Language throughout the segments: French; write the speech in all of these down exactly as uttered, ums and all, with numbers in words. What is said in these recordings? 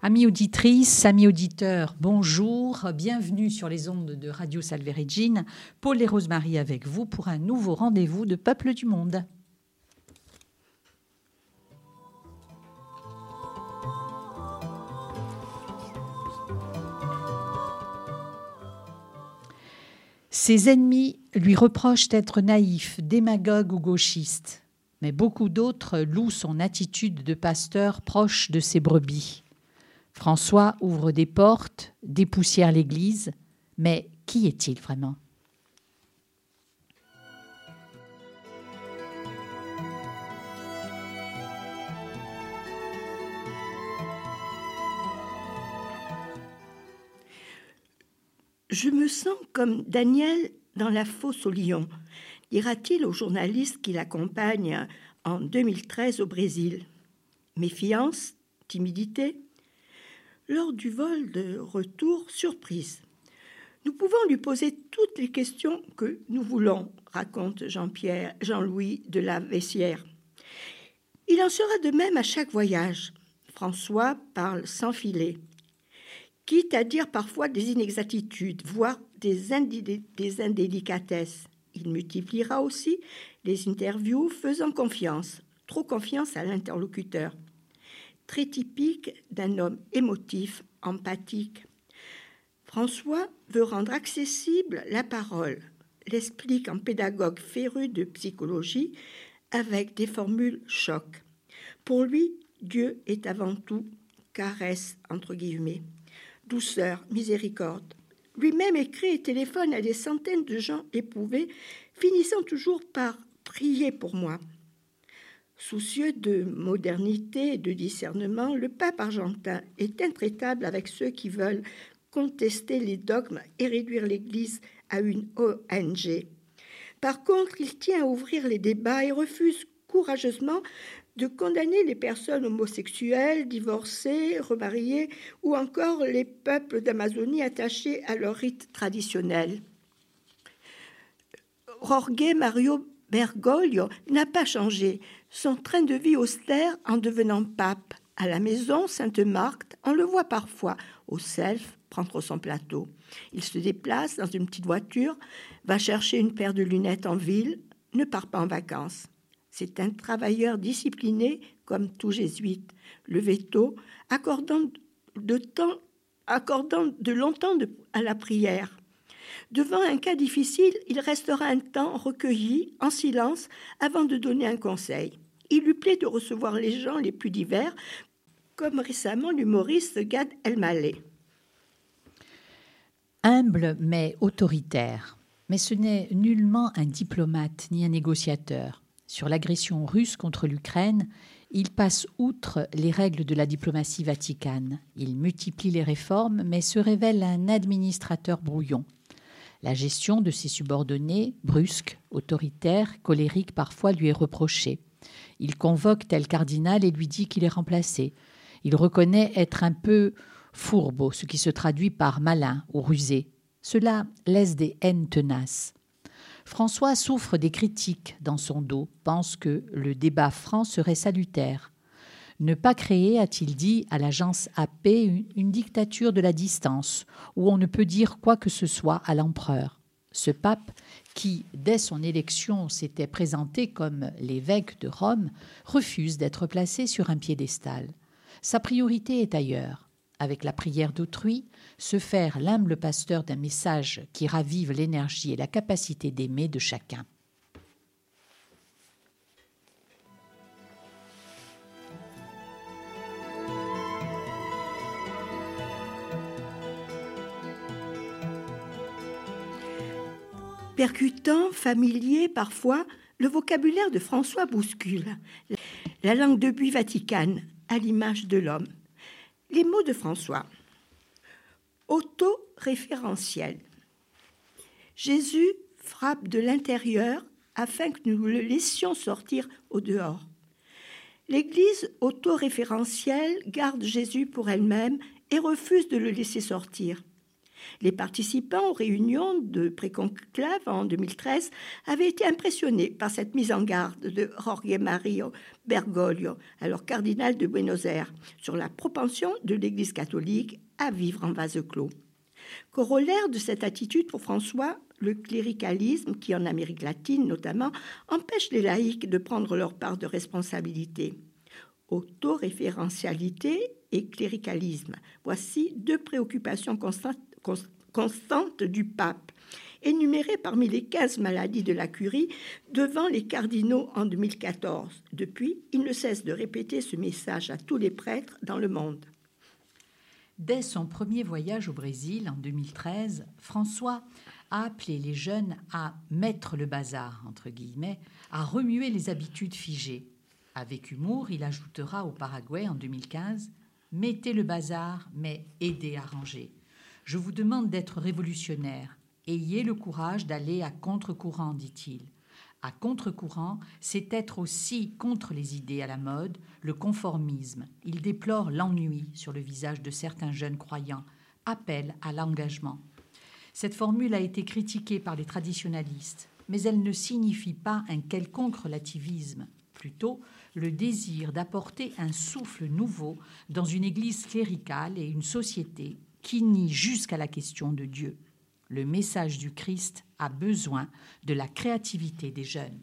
Amis auditrices, amis auditeurs, bonjour, bienvenue sur les ondes de Radio Salve Regina. Paul et Rosemary avec vous pour un nouveau rendez-vous de Peuple du Monde. Ses ennemis lui reprochent d'être naïf, démagogue ou gauchiste, mais beaucoup d'autres louent son attitude de pasteur proche de ses brebis. François ouvre des portes, dépoussière l'Église, mais qui est-il vraiment ? Je me sens comme Daniel dans la fosse aux lions, dira-t-il au journaliste qui l'accompagne en deux mille treize au Brésil. Méfiance, timidité. Lors du vol de retour, surprise. Nous pouvons lui poser toutes les questions que nous voulons, raconte Jean-Pierre, Jean-Louis de la Vessière. Il en sera de même à chaque voyage. François parle sans filet, quitte à dire parfois des inexactitudes, voire des, indé- des indélicatesses. Il multipliera aussi les interviews faisant confiance, trop confiance à l'interlocuteur. Très typique d'un homme émotif, empathique. François veut rendre accessible la parole, l'explique en pédagogue féru de psychologie avec des formules choc. Pour lui, Dieu est avant tout caresse, entre guillemets, douceur, miséricorde. Lui-même écrit et téléphone à des centaines de gens éprouvés, finissant toujours par prier pour moi. Soucieux de modernité et de discernement, le pape argentin est intraitable avec ceux qui veulent contester les dogmes et réduire l'Église à une O N G. Par contre, il tient à ouvrir les débats et refuse courageusement de condamner les personnes homosexuelles, divorcées, remariées ou encore les peuples d'Amazonie attachés à leurs rites traditionnels. Jorge Mario Bergoglio n'a pas changé son train de vie austère en devenant pape. À la maison Sainte-Marthe, on le voit parfois au self prendre son plateau. Il se déplace dans une petite voiture, va chercher une paire de lunettes en ville, ne part pas en vacances. C'est un travailleur discipliné comme tout jésuite, levé tôt, accordant de, temps, accordant de longtemps de, à la prière. Devant un cas difficile, il restera un temps recueilli, en silence, avant de donner un conseil. Il lui plaît de recevoir les gens les plus divers, comme récemment l'humoriste Gad Elmaleh. Humble mais autoritaire. Mais ce n'est nullement un diplomate ni un négociateur. Sur l'agression russe contre l'Ukraine, il passe outre les règles de la diplomatie vaticane. Il multiplie les réformes, mais se révèle un administrateur brouillon. La gestion de ses subordonnés, brusque, autoritaire, colérique parfois, lui est reprochée. Il convoque tel cardinal et lui dit qu'il est remplacé. Il reconnaît être un peu fourbe, ce qui se traduit par malin ou rusé. Cela laisse des haines tenaces. François souffre des critiques dans son dos, pense que le débat franc serait salutaire. Ne pas créer, a-t-il dit à l'agence A P, une, une dictature de la distance, où on ne peut dire quoi que ce soit à l'empereur. Ce pape, qui, dès son élection, s'était présenté comme l'évêque de Rome, refuse d'être placé sur un piédestal. Sa priorité est ailleurs. Avec la prière d'autrui, se faire l'humble pasteur d'un message qui ravive l'énergie et la capacité d'aimer de chacun. Percutant, familier parfois, le vocabulaire de François bouscule. La langue de buis vaticane, à l'image de l'homme. Les mots de François. Autoréférentiel. Jésus frappe de l'intérieur afin que nous le laissions sortir au dehors. L'Église autoréférentielle garde Jésus pour elle-même et refuse de le laisser sortir. Les participants aux réunions de préconclave en deux mille treize avaient été impressionnés par cette mise en garde de Jorge Mario Bergoglio, alors cardinal de Buenos Aires, sur la propension de l'Église catholique à vivre en vase clos. Corollaire de cette attitude pour François, le cléricalisme, qui en Amérique latine notamment, empêche les laïcs de prendre leur part de responsabilité. Autoréférentialité et cléricalisme, voici deux préoccupations constantes, constantes du pape, énumérées parmi les quinze maladies de la curie devant les cardinaux en deux mille quatorze. Depuis, il ne cesse de répéter ce message à tous les prêtres dans le monde. Dès son premier voyage au Brésil en deux mille treize, François a appelé les jeunes à mettre le bazar, entre guillemets, à remuer les habitudes figées. Avec humour, il ajoutera au Paraguay en deux mille quinze « Mettez le bazar, mais aidez à ranger. Je vous demande d'être révolutionnaire. Ayez le courage d'aller à contre-courant, dit-il. À contre-courant, c'est être aussi contre les idées à la mode, le conformisme. Il déplore l'ennui sur le visage de certains jeunes croyants, appelle à l'engagement. Cette formule a été critiquée par les traditionalistes, mais elle ne signifie pas un quelconque relativisme, plutôt le désir d'apporter un souffle nouveau dans une église cléricale et une société qui nie jusqu'à la question de Dieu. Le message du Christ a besoin de la créativité des jeunes.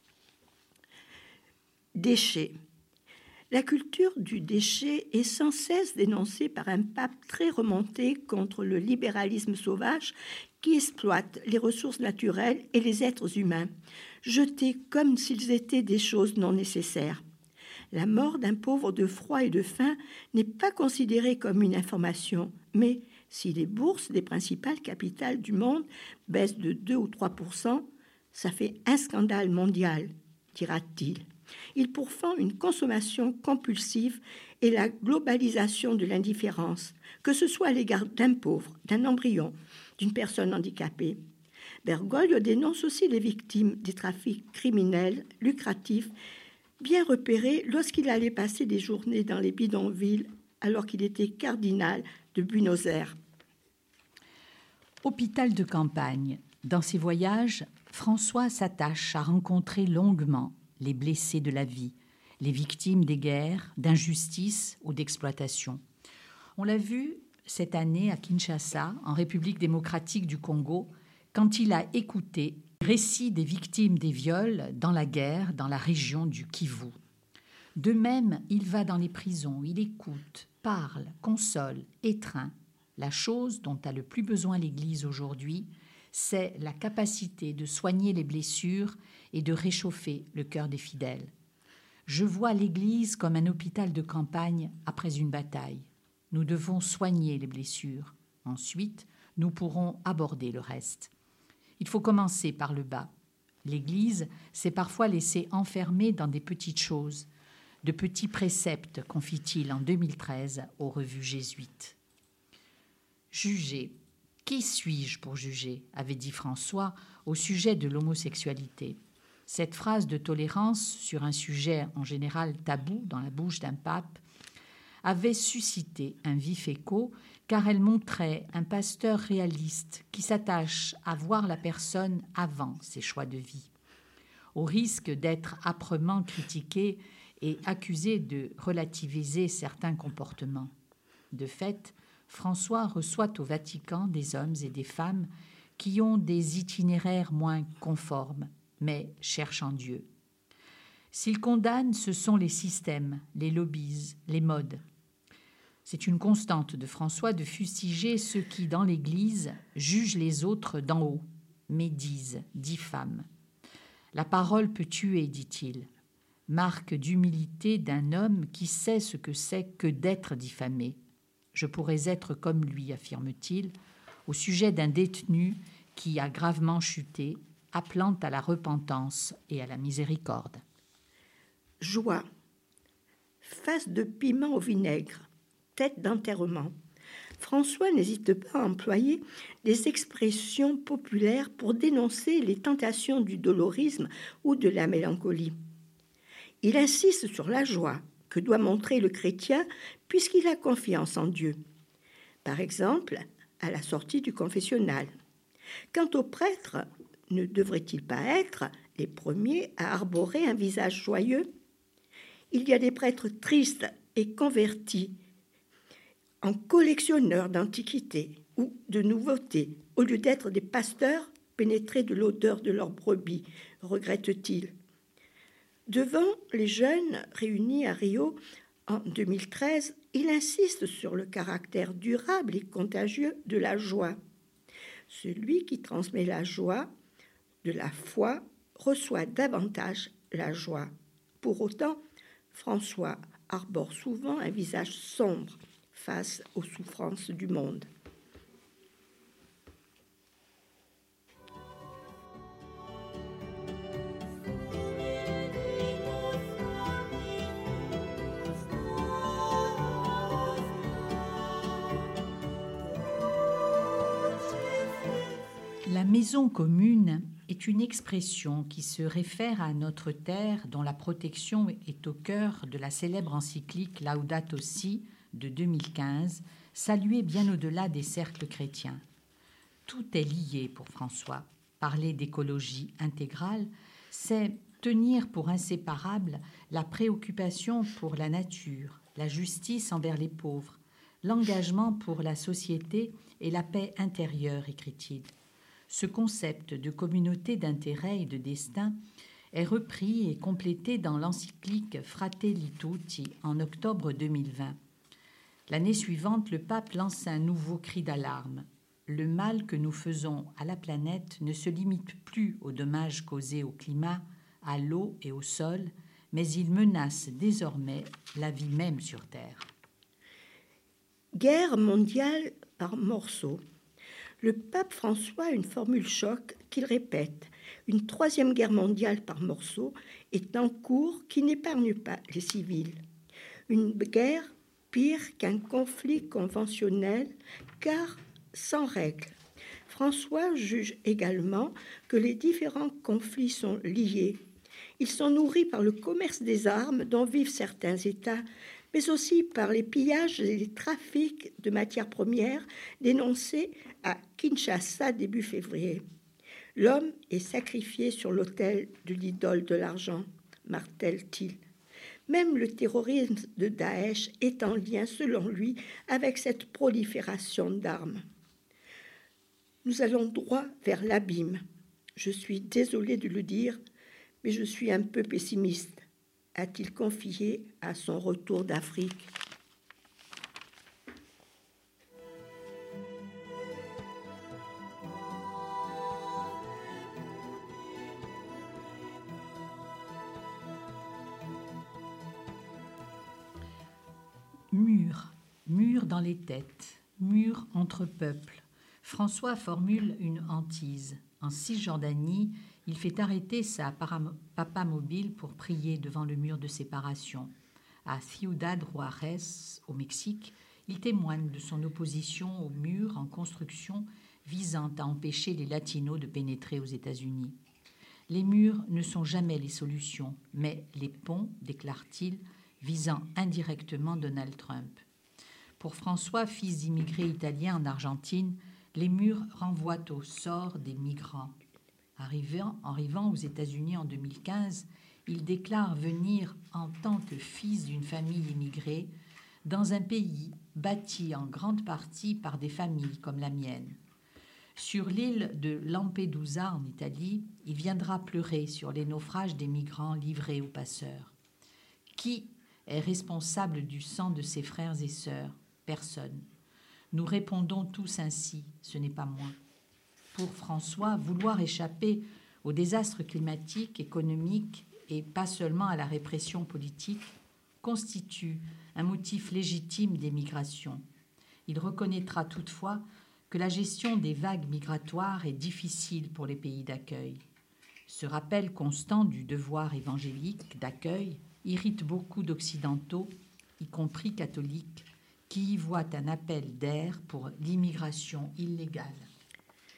Déchets. La culture du déchet est sans cesse dénoncée par un pape très remonté contre le libéralisme sauvage qui exploite les ressources naturelles et les êtres humains, jetés comme s'ils étaient des choses non nécessaires. La mort d'un pauvre de froid et de faim n'est pas considérée comme une information, mais si les bourses des principales capitales du monde baissent de deux ou trois pour cent, ça fait un scandale mondial, dira-t-il. Il pourfend une consommation compulsive et la globalisation de l'indifférence, que ce soit à l'égard d'un pauvre, d'un embryon, d'une personne handicapée. Bergoglio dénonce aussi les victimes des trafics criminels lucratifs, bien repérés lorsqu'il allait passer des journées dans les bidonvilles alors qu'il était cardinal de Buenos Aires. Hôpital de campagne. Dans ses voyages, François s'attache à rencontrer longuement les blessés de la vie, les victimes des guerres, d'injustice ou d'exploitation. On l'a vu cette année à Kinshasa, en République démocratique du Congo, quand il a écouté les récits des victimes des viols dans la guerre dans la région du Kivu. De même, il va dans les prisons, il écoute, parle, console, étreint. La chose dont a le plus besoin l'Église aujourd'hui, c'est la capacité de soigner les blessures et de réchauffer le cœur des fidèles. Je vois l'Église comme un hôpital de campagne après une bataille. Nous devons soigner les blessures. Ensuite, nous pourrons aborder le reste. Il faut commencer par le bas. L'Église s'est parfois laissée enfermer dans des petites choses, de petits préceptes, confie-t-il en deux mille treize aux revues jésuites. Juger. Qui suis-je pour juger ? Avait dit François au sujet de l'homosexualité. Cette phrase de tolérance sur un sujet en général tabou dans la bouche d'un pape avait suscité un vif écho car elle montrait un pasteur réaliste qui s'attache à voir la personne avant ses choix de vie. Au risque d'être âprement critiqué et accusé de relativiser certains comportements. De fait, François reçoit au Vatican des hommes et des femmes qui ont des itinéraires moins conformes, mais cherchant Dieu. S'il condamne, ce sont les systèmes, les lobbies, les modes. C'est une constante de François de fustiger ceux qui, dans l'Église, jugent les autres d'en haut, médisent, diffament. La parole peut tuer, dit-il, marque d'humilité d'un homme qui sait ce que c'est que d'être diffamé. Je pourrais être comme lui, affirme-t-il, au sujet d'un détenu qui a gravement chuté, appelant à la repentance et à la miséricorde. Joie. Face de piment au vinaigre. Tête d'enterrement. François n'hésite pas à employer des expressions populaires pour dénoncer les tentations du dolorisme ou de la mélancolie. Il insiste sur la joie que doit montrer le chrétien puisqu'il a confiance en Dieu. Par exemple, à la sortie du confessionnal. Quant aux prêtres, ne devraient-ils pas être les premiers à arborer un visage joyeux? Il y a des prêtres tristes et convertis en collectionneurs d'antiquités ou de nouveautés, au lieu d'être des pasteurs pénétrés de l'odeur de leurs brebis, regrette-t-il. Devant les jeunes réunis à Rio en deux mille treize, il insiste sur le caractère durable et contagieux de la joie. Celui qui transmet la joie de la foi reçoit davantage la joie. Pour autant, François arbore souvent un visage sombre face aux souffrances du monde. La maison commune est une expression qui se réfère à notre terre dont la protection est au cœur de la célèbre encyclique Laudato Si de deux mille quinze, saluée bien au-delà des cercles chrétiens. Tout est lié pour François. Parler d'écologie intégrale, c'est tenir pour inséparable la préoccupation pour la nature, la justice envers les pauvres, l'engagement pour la société et la paix intérieure, écrit-il. Ce concept de communauté d'intérêt et de destin est repris et complété dans l'encyclique Fratelli Tutti en octobre deux mille vingt. L'année suivante, le pape lance un nouveau cri d'alarme. Le mal que nous faisons à la planète ne se limite plus aux dommages causés au climat, à l'eau et au sol, mais il menace désormais la vie même sur Terre. Guerre mondiale par morceaux. Le pape François a une formule choc qu'il répète. Une troisième guerre mondiale par morceaux est en cours qui n'épargne pas les civils. Une guerre pire qu'un conflit conventionnel, car sans règles. François juge également que les différents conflits sont liés. Ils sont nourris par le commerce des armes dont vivent certains États, mais aussi par les pillages et les trafics de matières premières dénoncés à Kinshasa début février. L'homme est sacrifié sur l'autel de l'idole de l'argent, martèle-t-il. Même le terrorisme de Daesh est en lien, selon lui, avec cette prolifération d'armes. Nous allons droit vers l'abîme. Je suis désolé de le dire, mais je suis un peu pessimiste, a-t-il confié à son retour d'Afrique. Mur, mur dans les têtes, mur entre peuples. François formule une hantise. En Cisjordanie, il fait arrêter sa papa mobile pour prier devant le mur de séparation. À Ciudad Juárez, au Mexique, il témoigne de son opposition aux murs en construction visant à empêcher les latinos de pénétrer aux États-Unis. Les murs ne sont jamais les solutions, mais les ponts, déclare-t-il, visant indirectement Donald Trump. Pour François, fils d'immigrés italiens en Argentine, les murs renvoient au sort des migrants. Arrivant, arrivant aux États-Unis en deux mille quinze, il déclare venir en tant que fils d'une famille immigrée dans un pays bâti en grande partie par des familles comme la mienne. Sur l'île de Lampedusa en Italie, il viendra pleurer sur les naufrages des migrants livrés aux passeurs. Qui est responsable du sang de ses frères et sœurs? Personne. Nous répondons tous ainsi, ce n'est pas moi. Pour François, vouloir échapper aux désastres climatiques, économiques et pas seulement à la répression politique constitue un motif légitime des migrations. Il reconnaîtra toutefois que la gestion des vagues migratoires est difficile pour les pays d'accueil. Ce rappel constant du devoir évangélique d'accueil irrite beaucoup d'Occidentaux, y compris catholiques, qui y voient un appel d'air pour l'immigration illégale.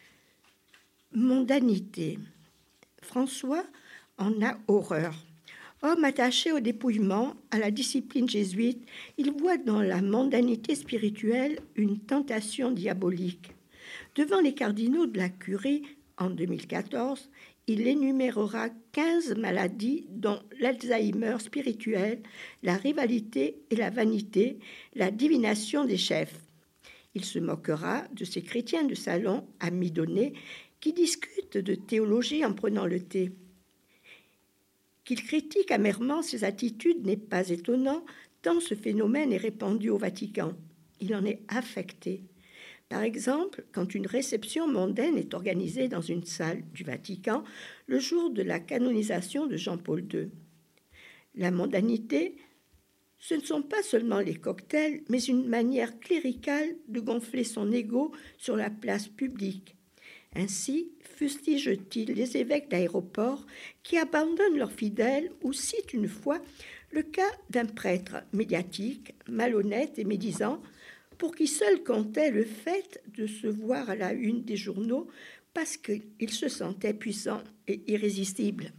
Mondanité. François en a horreur. Homme attaché au dépouillement, à la discipline jésuite, il voit dans la mondanité spirituelle une tentation diabolique. Devant les cardinaux de la Curie, en deux mille quatorze, il énumérera quinze maladies dont l'Alzheimer spirituel, la rivalité et la vanité, la divination des chefs. Il se moquera de ces chrétiens de salon à mi-donné qui discutent de théologie en prenant le thé. Qu'il critique amèrement ces attitudes n'est pas étonnant, tant ce phénomène est répandu au Vatican. Il en est affecté. Par exemple, quand une réception mondaine est organisée dans une salle du Vatican le jour de la canonisation de Jean-Paul deux. La mondanité, ce ne sont pas seulement les cocktails, mais une manière cléricale de gonfler son ego sur la place publique. Ainsi, fustige-t-il les évêques d'aéroport qui abandonnent leurs fidèles ou citent une fois le cas d'un prêtre médiatique, malhonnête et médisant, pour qui seul comptait le fait de se voir à la une des journaux parce qu'il se sentait puissant et irrésistible.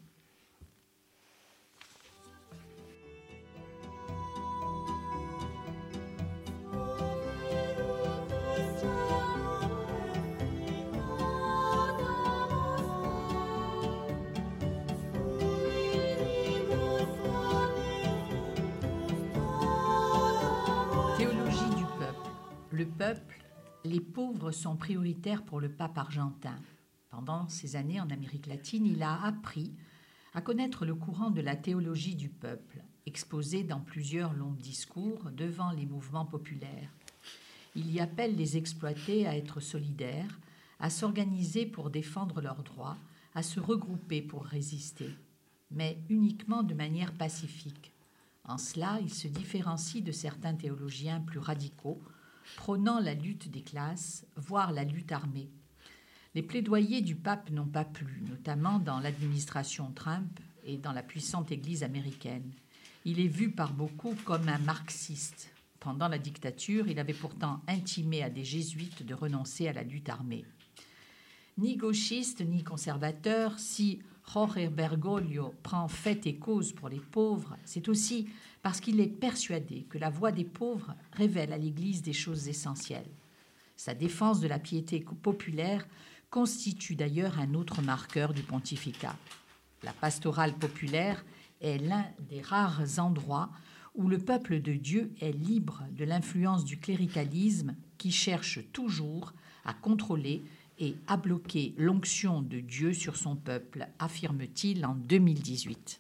Le peuple, les pauvres sont prioritaires pour le pape argentin. Pendant ces années en Amérique latine, il a appris à connaître le courant de la théologie du peuple, exposé dans plusieurs longs discours devant les mouvements populaires. Il y appelle les exploités à être solidaires, à s'organiser pour défendre leurs droits, à se regrouper pour résister, mais uniquement de manière pacifique. En cela, il se différencie de certains théologiens plus radicaux, prônant la lutte des classes, voire la lutte armée. Les plaidoyers du pape n'ont pas plu, notamment dans l'administration Trump et dans la puissante Église américaine. Il est vu par beaucoup comme un marxiste. Pendant la dictature, il avait pourtant intimé à des jésuites de renoncer à la lutte armée. Ni gauchiste ni conservateur, si Jorge Bergoglio prend fait et cause pour les pauvres, c'est aussi parce qu'il est persuadé que la voix des pauvres révèle à l'Église des choses essentielles. Sa défense de la piété populaire constitue d'ailleurs un autre marqueur du pontificat. La pastorale populaire est l'un des rares endroits où le peuple de Dieu est libre de l'influence du cléricalisme qui cherche toujours à contrôler et à bloquer l'onction de Dieu sur son peuple, affirme-t-il en deux mille dix-huit.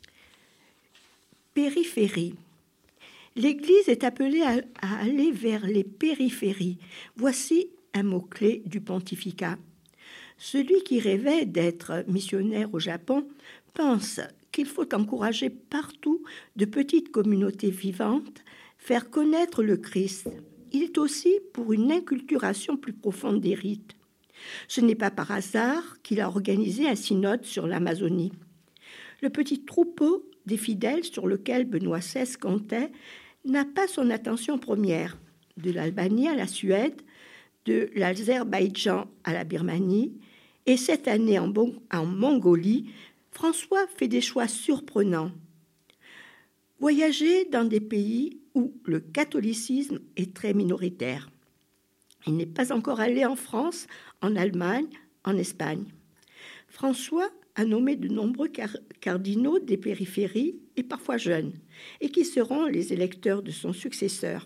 Périphérie. L'Église est appelée à, à aller vers les périphéries. Voici un mot-clé du pontificat. Celui qui rêvait d'être missionnaire au Japon pense qu'il faut encourager partout de petites communautés vivantes, faire connaître le Christ. Il est aussi pour une inculturation plus profonde des rites. Ce n'est pas par hasard qu'il a organisé un synode sur l'Amazonie. Le petit troupeau des fidèles sur lequel Benoît seize comptait n'a pas son attention première. De l'Albanie à la Suède, de l'Azerbaïdjan à la Birmanie, et cette année en, bon, en Mongolie, François fait des choix surprenants. Voyager dans des pays où le catholicisme est très minoritaire. Il n'est pas encore allé en France, en Allemagne, en Espagne. François a nommé de nombreux car- cardinaux des périphéries, et parfois jeunes, et qui seront les électeurs de son successeur.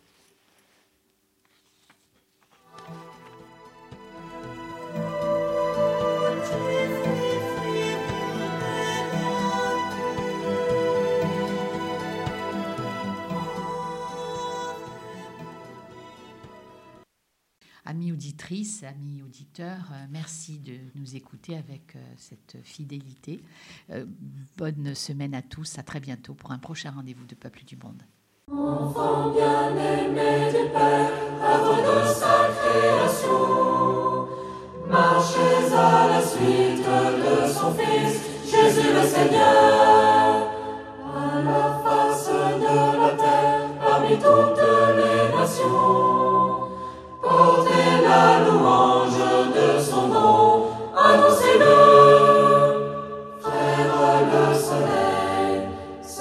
Amis auditrices, amis auditeurs, euh, merci de nous écouter avec euh, cette fidélité. Euh, bonne semaine à tous, à très bientôt pour un prochain rendez-vous de Peuple du Monde. Enfants bien-aimés du Père, œuvre de sa création, marchez à la suite de son Fils, Jésus le Seigneur, à la face de la terre, parmi toutes les nations. Portez la louange de son nom, annoncez-le. Frères, le soleil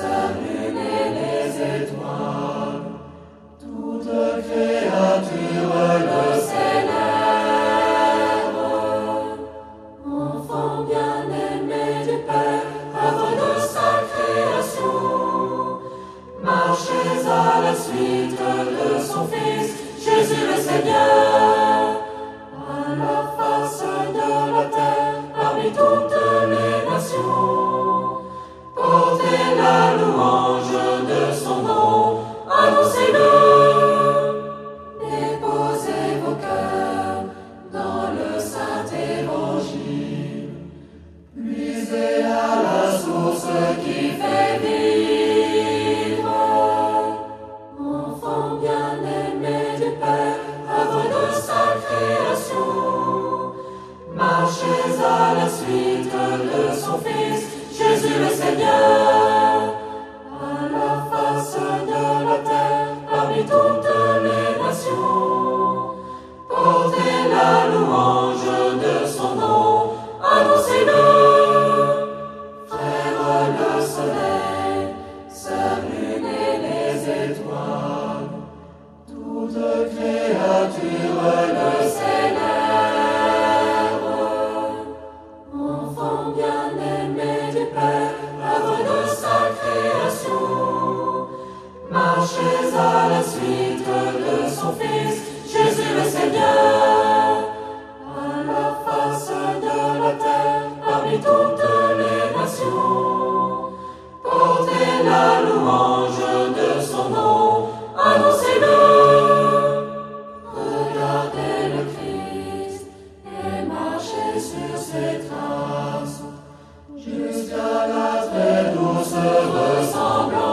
suite de son Fils, Jésus le Seigneur. À la face de la terre, parmi toutes les nations, portez la louange de son nom, annoncez-le. Déposez vos cœurs dans le Saint-Évangile, puisez à la source qui fait vivre. Enfants bien-aimés du Père, œuvre de sa création, marchez à la suite de son Fils, Jésus le Seigneur. À la face de la terre, parmi toutes les nations, portez la louange de son nom, annoncez-le. Frères, le soleil, sœurs, lune et les étoiles, toute créature le célèbre. Enfants bien-aimés du Père, œuvre de sa création, marchez à la suite de son Fils, Jésus le Seigneur. À la face de la terre, parmi toutes les nations, portez la louange de son nom, annoncez-le. Regardez le Christ et marchez sur ses traces, jusqu'à la très douce ressemblance.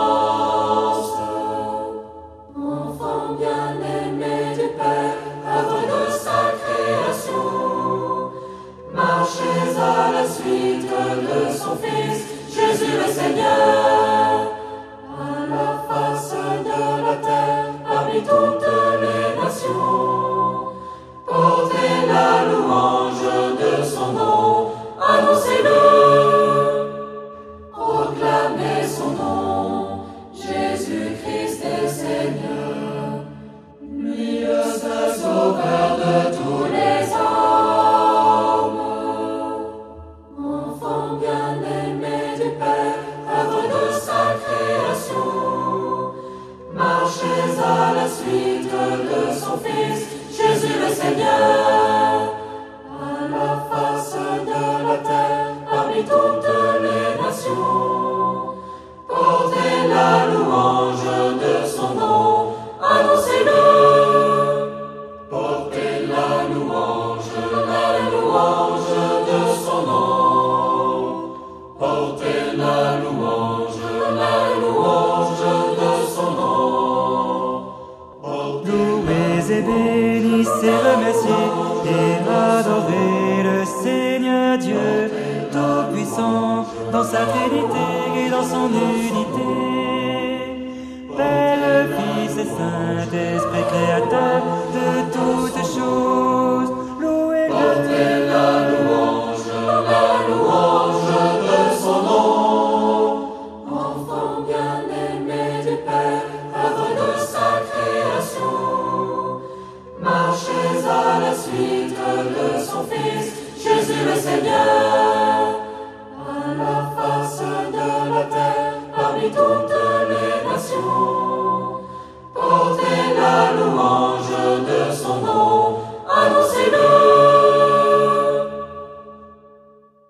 Enfants bien-aimés du Père, œuvre de sa création, marchez à la suite de son Fils, Jésus le Seigneur. À la face de la terre, parmi toutes les nations, portez la louange de son nom, annoncez-le. Proclamez son nom, Jésus-Christ est Seigneur, lui le seul sauveur de tous les hommes. Enfants bien-aimés du Père, œuvre de sa création, marchez à la suite de son Fils, Jésus le Seigneur. À la face de la terre, parmi toutes les nations, portez la louange de son nom, annoncez-le. Portez la louange, la louange de son nom. Portez la louange, la louange de son nom. Louez et bénissez, remerciez et adorez le Seigneur Dieu Tout-Puissant dans sa Trinité et dans son unité. Père, Fils et Saint-Esprit, Créateur de toutes choses, louez-le. Portez la louange, la louange de son nom. Enfants bien-aimés du Père, œuvre de sa création, marchez à la suite de son Fils, Jésus le Seigneur. À la face de la terre, parmi toutes